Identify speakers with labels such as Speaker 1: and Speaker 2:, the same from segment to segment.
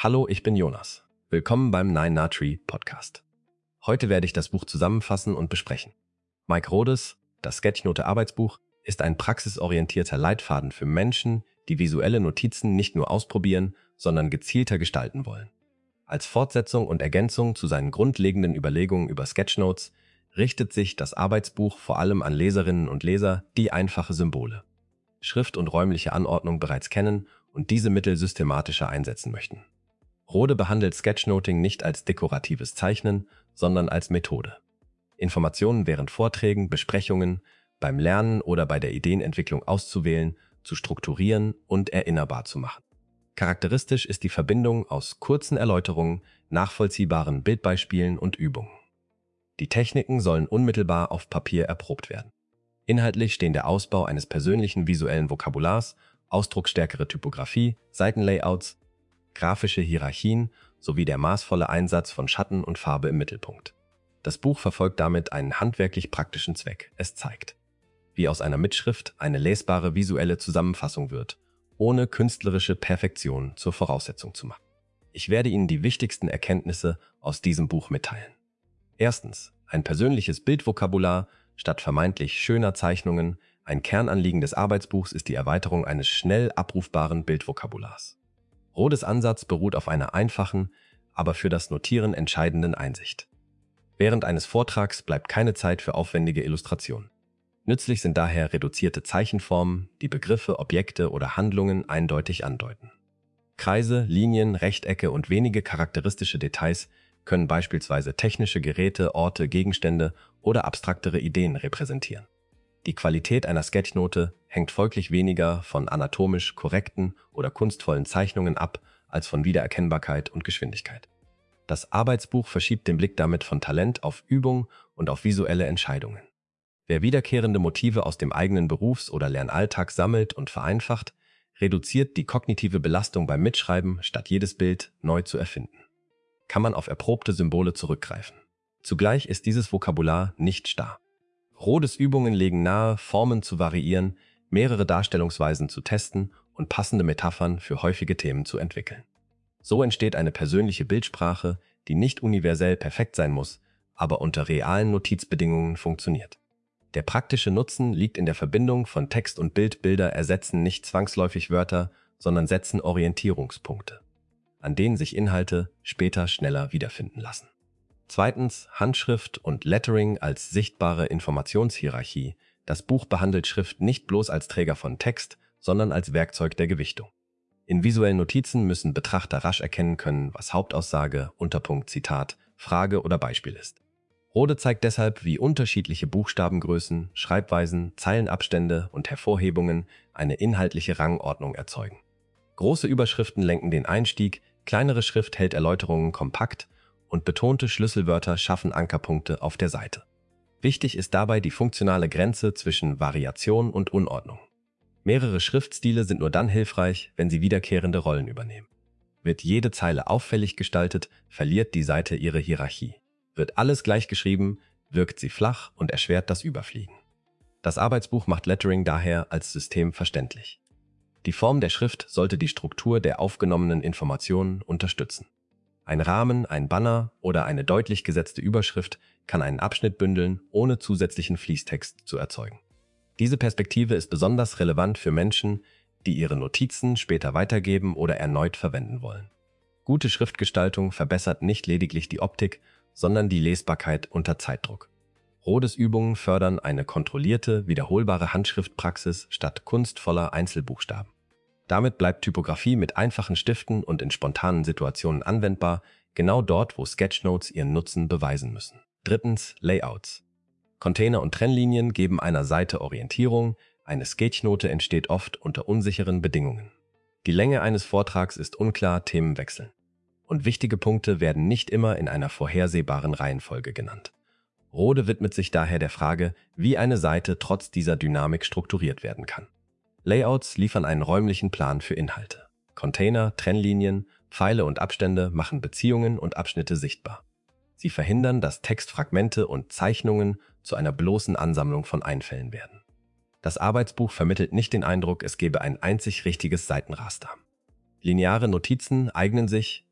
Speaker 1: Hallo, ich bin Jonas. Willkommen beim Nine Na Tree Podcast. Heute werde ich das Buch zusammenfassen und besprechen. Mike Rodes, das Sketchnote-Arbeitsbuch, ist ein praxisorientierter Leitfaden für Menschen, die visuelle Notizen nicht nur ausprobieren, sondern gezielter gestalten wollen. Als Fortsetzung und Ergänzung zu seinen grundlegenden Überlegungen über Sketchnotes richtet sich das Arbeitsbuch vor allem an Leserinnen und Leser, die einfache Symbole, Schrift und räumliche Anordnung bereits kennen und diese Mittel systematischer einsetzen möchten. Rode behandelt Sketchnoting nicht als dekoratives Zeichnen, sondern als Methode. Informationen während Vorträgen, Besprechungen, beim Lernen oder bei der Ideenentwicklung auszuwählen, zu strukturieren und erinnerbar zu machen. Charakteristisch ist die Verbindung aus kurzen Erläuterungen, nachvollziehbaren Bildbeispielen und Übungen. Die Techniken sollen unmittelbar auf Papier erprobt werden. Inhaltlich stehen der Ausbau eines persönlichen visuellen Vokabulars, ausdrucksstärkere Typografie, Seitenlayouts, grafische Hierarchien sowie der maßvolle Einsatz von Schatten und Farbe im Mittelpunkt. Das Buch verfolgt damit einen handwerklich praktischen Zweck. Es zeigt, wie aus einer Mitschrift eine lesbare visuelle Zusammenfassung wird, ohne künstlerische Perfektion zur Voraussetzung zu machen. Ich werde Ihnen die wichtigsten Erkenntnisse aus diesem Buch mitteilen. Erstens, ein persönliches Bildvokabular statt vermeintlich schöner Zeichnungen. Ein Kernanliegen des Arbeitsbuchs ist die Erweiterung eines schnell abrufbaren Bildvokabulars. Rodes Ansatz beruht auf einer einfachen, aber für das Notieren entscheidenden Einsicht. Während eines Vortrags bleibt keine Zeit für aufwendige Illustrationen. Nützlich sind daher reduzierte Zeichenformen, die Begriffe, Objekte oder Handlungen eindeutig andeuten. Kreise, Linien, Rechtecke und wenige charakteristische Details können beispielsweise technische Geräte, Orte, Gegenstände oder abstraktere Ideen repräsentieren. Die Qualität einer Sketchnote hängt folglich weniger von anatomisch korrekten oder kunstvollen Zeichnungen ab, als von Wiedererkennbarkeit und Geschwindigkeit. Das Arbeitsbuch verschiebt den Blick damit von Talent auf Übung und auf visuelle Entscheidungen. Wer wiederkehrende Motive aus dem eigenen Berufs- oder Lernalltag sammelt und vereinfacht, reduziert die kognitive Belastung beim Mitschreiben, statt jedes Bild neu zu erfinden. Kann man auf erprobte Symbole zurückgreifen. Zugleich ist dieses Vokabular nicht starr. Rodes Übungen legen nahe, Formen zu variieren, mehrere Darstellungsweisen zu testen und passende Metaphern für häufige Themen zu entwickeln. So entsteht eine persönliche Bildsprache, die nicht universell perfekt sein muss, aber unter realen Notizbedingungen funktioniert. Der praktische Nutzen liegt in der Verbindung von Text und Bild. Bilder ersetzen nicht zwangsläufig Wörter, sondern setzen Orientierungspunkte, an denen sich Inhalte später schneller wiederfinden lassen. Zweitens, Handschrift und Lettering als sichtbare Informationshierarchie. Das Buch behandelt Schrift nicht bloß als Träger von Text, sondern als Werkzeug der Gewichtung. In visuellen Notizen müssen Betrachter rasch erkennen können, was Hauptaussage, Unterpunkt, Zitat, Frage oder Beispiel ist. Rode zeigt deshalb, wie unterschiedliche Buchstabengrößen, Schreibweisen, Zeilenabstände und Hervorhebungen eine inhaltliche Rangordnung erzeugen. Große Überschriften lenken den Einstieg, kleinere Schrift hält Erläuterungen kompakt und betonte Schlüsselwörter schaffen Ankerpunkte auf der Seite. Wichtig ist dabei die funktionale Grenze zwischen Variation und Unordnung. Mehrere Schriftstile sind nur dann hilfreich, wenn sie wiederkehrende Rollen übernehmen. Wird jede Zeile auffällig gestaltet, verliert die Seite ihre Hierarchie. Wird alles gleich geschrieben, wirkt sie flach und erschwert das Überfliegen. Das Arbeitsbuch macht Lettering daher als System verständlich. Die Form der Schrift sollte die Struktur der aufgenommenen Informationen unterstützen. Ein Rahmen, ein Banner oder eine deutlich gesetzte Überschrift kann einen Abschnitt bündeln, ohne zusätzlichen Fließtext zu erzeugen. Diese Perspektive ist besonders relevant für Menschen, die ihre Notizen später weitergeben oder erneut verwenden wollen. Gute Schriftgestaltung verbessert nicht lediglich die Optik, sondern die Lesbarkeit unter Zeitdruck. Rodes Übungen fördern eine kontrollierte, wiederholbare Handschriftpraxis statt kunstvoller Einzelbuchstaben. Damit bleibt Typografie mit einfachen Stiften und in spontanen Situationen anwendbar, genau dort, wo Sketchnotes ihren Nutzen beweisen müssen. Drittens, Layouts. Container und Trennlinien geben einer Seite Orientierung, eine Sketchnote entsteht oft unter unsicheren Bedingungen. Die Länge eines Vortrags ist unklar, Themen wechseln. Und wichtige Punkte werden nicht immer in einer vorhersehbaren Reihenfolge genannt. Rode widmet sich daher der Frage, wie eine Seite trotz dieser Dynamik strukturiert werden kann. Layouts liefern einen räumlichen Plan für Inhalte. Container, Trennlinien, Pfeile und Abstände machen Beziehungen und Abschnitte sichtbar. Sie verhindern, dass Textfragmente und Zeichnungen zu einer bloßen Ansammlung von Einfällen werden. Das Arbeitsbuch vermittelt nicht den Eindruck, es gebe ein einzig richtiges Seitenraster. Lineare Notizen eignen sich,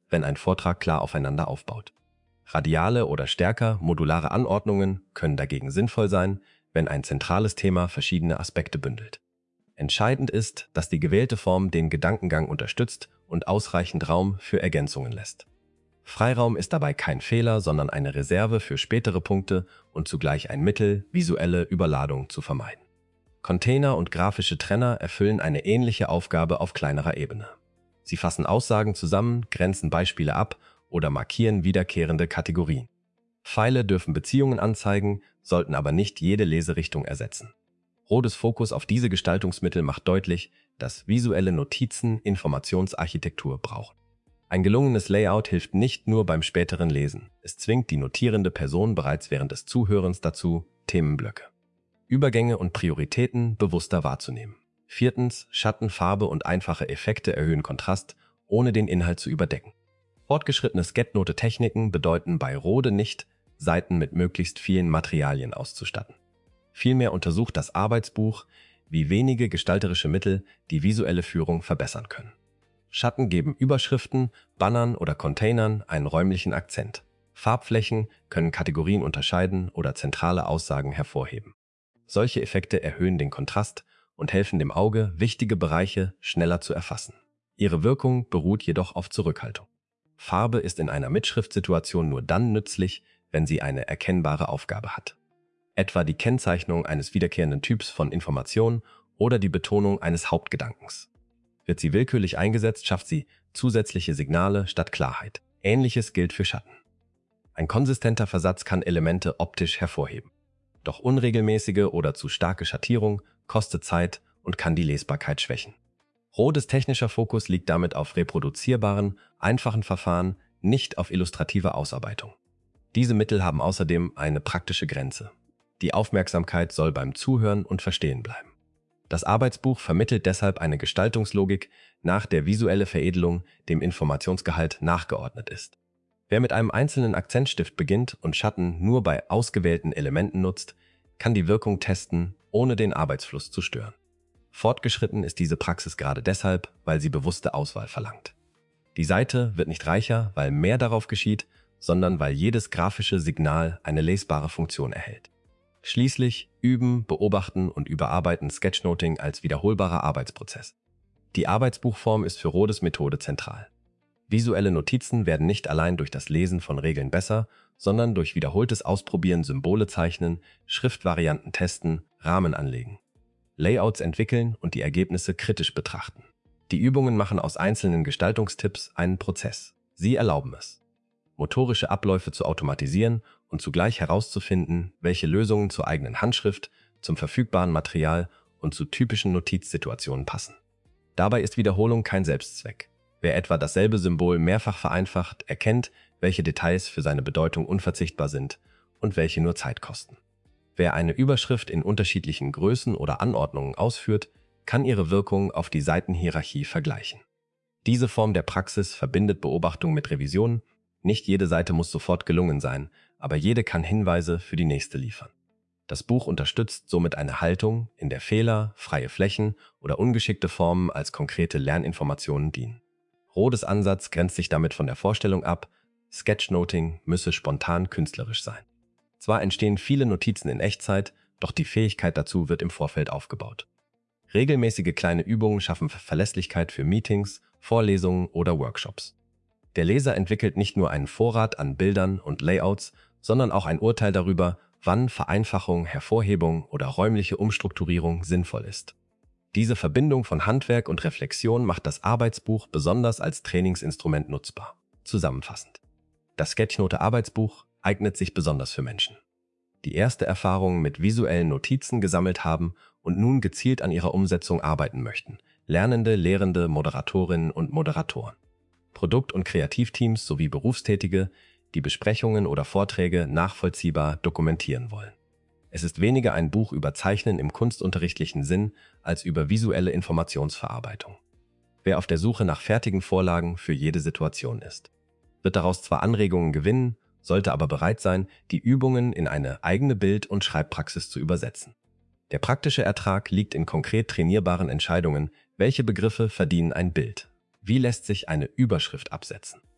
Speaker 1: wenn ein Vortrag klar aufeinander aufbaut. Radiale oder stärker modulare Anordnungen können dagegen sinnvoll sein, wenn ein zentrales Thema verschiedene Aspekte bündelt. Entscheidend ist, dass die gewählte Form den Gedankengang unterstützt und ausreichend Raum für Ergänzungen lässt. Freiraum ist dabei kein Fehler, sondern eine Reserve für spätere Punkte und zugleich ein Mittel, visuelle Überladung zu vermeiden. Container und grafische Trenner erfüllen eine ähnliche Aufgabe auf kleinerer Ebene. Sie fassen Aussagen zusammen, grenzen Beispiele ab oder markieren wiederkehrende Kategorien. Pfeile dürfen Beziehungen anzeigen, sollten aber nicht jede Leserichtung ersetzen. Rodes Fokus auf diese Gestaltungsmittel macht deutlich, dass visuelle Notizen Informationsarchitektur brauchen. Ein gelungenes Layout hilft nicht nur beim späteren Lesen. Es zwingt die notierende Person bereits während des Zuhörens dazu, Themenblöcke, Übergänge und Prioritäten bewusster wahrzunehmen. 4. Schatten, Farbe und einfache Effekte erhöhen Kontrast, ohne den Inhalt zu überdecken. Fortgeschrittene Sketchnote-Techniken bedeuten bei Rode nicht, Seiten mit möglichst vielen Materialien auszustatten. Vielmehr untersucht das Arbeitsbuch, wie wenige gestalterische Mittel die visuelle Führung verbessern können. Schatten geben Überschriften, Bannern oder Containern einen räumlichen Akzent. Farbflächen können Kategorien unterscheiden oder zentrale Aussagen hervorheben. Solche Effekte erhöhen den Kontrast und helfen dem Auge, wichtige Bereiche schneller zu erfassen. Ihre Wirkung beruht jedoch auf Zurückhaltung. Farbe ist in einer Mitschriftsituation nur dann nützlich, wenn sie eine erkennbare Aufgabe hat. Etwa die Kennzeichnung eines wiederkehrenden Typs von Information oder die Betonung eines Hauptgedankens. Wird sie willkürlich eingesetzt, schafft sie zusätzliche Signale statt Klarheit. Ähnliches gilt für Schatten. Ein konsistenter Versatz kann Elemente optisch hervorheben. Doch unregelmäßige oder zu starke Schattierung kostet Zeit und kann die Lesbarkeit schwächen. Rodes technischer Fokus liegt damit auf reproduzierbaren, einfachen Verfahren, nicht auf illustrativer Ausarbeitung. Diese Mittel haben außerdem eine praktische Grenze. Die Aufmerksamkeit soll beim Zuhören und Verstehen bleiben. Das Arbeitsbuch vermittelt deshalb eine Gestaltungslogik, nach der visuelle Veredelung dem Informationsgehalt nachgeordnet ist. Wer mit einem einzelnen Akzentstift beginnt und Schatten nur bei ausgewählten Elementen nutzt, kann die Wirkung testen, ohne den Arbeitsfluss zu stören. Fortgeschritten ist diese Praxis gerade deshalb, weil sie bewusste Auswahl verlangt. Die Seite wird nicht reicher, weil mehr darauf geschieht, sondern weil jedes grafische Signal eine lesbare Funktion erhält. Schließlich üben, beobachten und überarbeiten Sketchnoting als wiederholbarer Arbeitsprozess. Die Arbeitsbuchform ist für Rodes Methode zentral. Visuelle Notizen werden nicht allein durch das Lesen von Regeln besser, sondern durch wiederholtes Ausprobieren Symbole zeichnen, Schriftvarianten testen, Rahmen anlegen, Layouts entwickeln und die Ergebnisse kritisch betrachten. Die Übungen machen aus einzelnen Gestaltungstipps einen Prozess. Sie erlauben es, motorische Abläufe zu automatisieren und zugleich herauszufinden, welche Lösungen zur eigenen Handschrift, zum verfügbaren Material und zu typischen Notizsituationen passen. Dabei ist Wiederholung kein Selbstzweck. Wer etwa dasselbe Symbol mehrfach vereinfacht, erkennt, welche Details für seine Bedeutung unverzichtbar sind und welche nur Zeit kosten. Wer eine Überschrift in unterschiedlichen Größen oder Anordnungen ausführt, kann ihre Wirkung auf die Seitenhierarchie vergleichen. Diese Form der Praxis verbindet Beobachtung mit Revision. Nicht jede Seite muss sofort gelungen sein, aber jede kann Hinweise für die nächste liefern. Das Buch unterstützt somit eine Haltung, in der Fehler, freie Flächen oder ungeschickte Formen als konkrete Lerninformationen dienen. Rodes Ansatz grenzt sich damit von der Vorstellung ab, Sketchnoting müsse spontan künstlerisch sein. Zwar entstehen viele Notizen in Echtzeit, doch die Fähigkeit dazu wird im Vorfeld aufgebaut. Regelmäßige kleine Übungen schaffen Verlässlichkeit für Meetings, Vorlesungen oder Workshops. Der Leser entwickelt nicht nur einen Vorrat an Bildern und Layouts, sondern auch ein Urteil darüber, wann Vereinfachung, Hervorhebung oder räumliche Umstrukturierung sinnvoll ist. Diese Verbindung von Handwerk und Reflexion macht das Arbeitsbuch besonders als Trainingsinstrument nutzbar. Zusammenfassend: Das Sketchnote-Arbeitsbuch eignet sich besonders für Menschen, die erste Erfahrungen mit visuellen Notizen gesammelt haben und nun gezielt an ihrer Umsetzung arbeiten möchten. Lernende, Lehrende, Moderatorinnen und Moderatoren, Produkt- und Kreativteams sowie Berufstätige, die Besprechungen oder Vorträge nachvollziehbar dokumentieren wollen. Es ist weniger ein Buch über Zeichnen im kunstunterrichtlichen Sinn als über visuelle Informationsverarbeitung. Wer auf der Suche nach fertigen Vorlagen für jede Situation ist, wird daraus zwar Anregungen gewinnen, sollte aber bereit sein, die Übungen in eine eigene Bild- und Schreibpraxis zu übersetzen. Der praktische Ertrag liegt in konkret trainierbaren Entscheidungen, welche Begriffe verdienen ein Bild. Wie lässt sich eine Überschrift absetzen?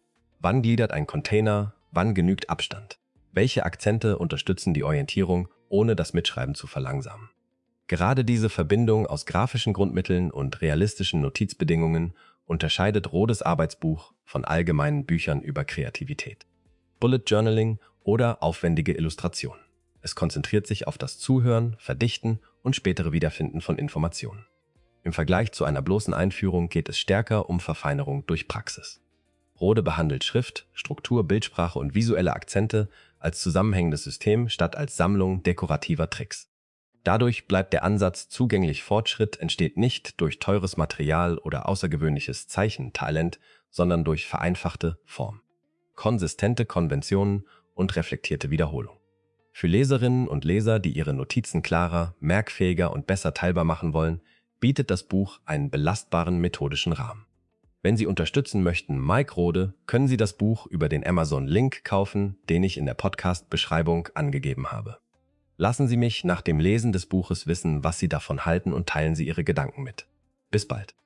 Speaker 1: Wann gliedert ein Container? Wann genügt Abstand? Welche Akzente unterstützen die Orientierung, ohne das Mitschreiben zu verlangsamen? Gerade diese Verbindung aus grafischen Grundmitteln und realistischen Notizbedingungen unterscheidet Rodes Arbeitsbuch von allgemeinen Büchern über Kreativität, Bullet Journaling oder aufwendige Illustration. Es konzentriert sich auf das Zuhören, Verdichten und spätere Wiederfinden von Informationen. Im Vergleich zu einer bloßen Einführung geht es stärker um Verfeinerung durch Praxis. Rode behandelt Schrift, Struktur, Bildsprache und visuelle Akzente als zusammenhängendes System statt als Sammlung dekorativer Tricks. Dadurch bleibt der Ansatz zugänglich. Fortschritt entsteht nicht durch teures Material oder außergewöhnliches Zeichentalent, sondern durch vereinfachte Form, konsistente Konventionen und reflektierte Wiederholung. Für Leserinnen und Leser, die ihre Notizen klarer, merkfähiger und besser teilbar machen wollen, bietet das Buch einen belastbaren methodischen Rahmen. Wenn Sie unterstützen möchten Mike Rode, können Sie das Buch über den Amazon-Link kaufen, den ich in der Podcast-Beschreibung angegeben habe. Lassen Sie mich nach dem Lesen des Buches wissen, was Sie davon halten und teilen Sie Ihre Gedanken mit. Bis bald.